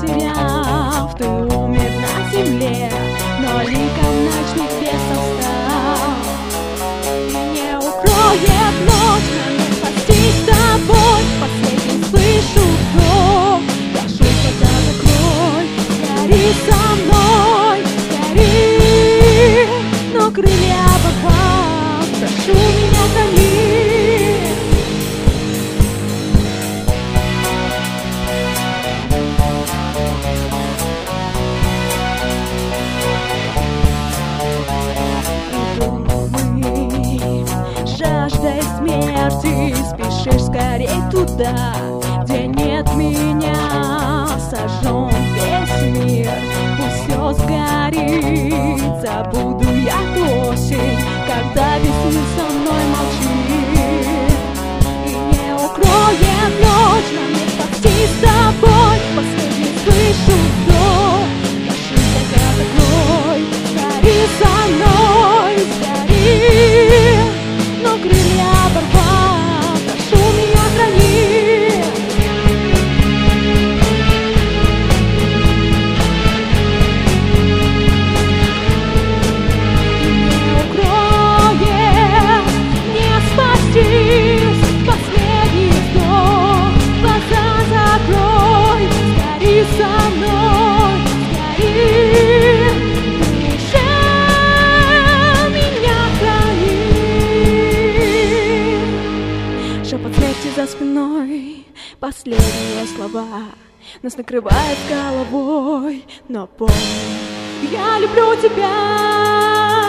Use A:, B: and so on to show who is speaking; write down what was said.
A: потеряв, ты умер на земле, но ликом ночных бесов стал. И не укроет ночь, нам не спастись с тобой. Последний слышу вдох, прошу, глаза закрой. Гори со мной, гори, но крылья оборвав, прошу меня храни. Жаждой смерти спешишь скорей туда, где нет меня. Сожжем весь мир, пусть все сгорит. Забуду я ту осень, когда весь мир со мной молчит. И не укроет ночь, нам не спастись с тобой. Последний слышу вдох, прошу, глаза закрой. Гори со мной, гори, но крылья оборвав, прошу меня храни. Не укроет, не спастись, последний вдох, глаза закрой. Гори со мной, гори, душе меня храни. Шепот смерти за спиной, последние слова нас накрывает головой. Но помни, я люблю тебя.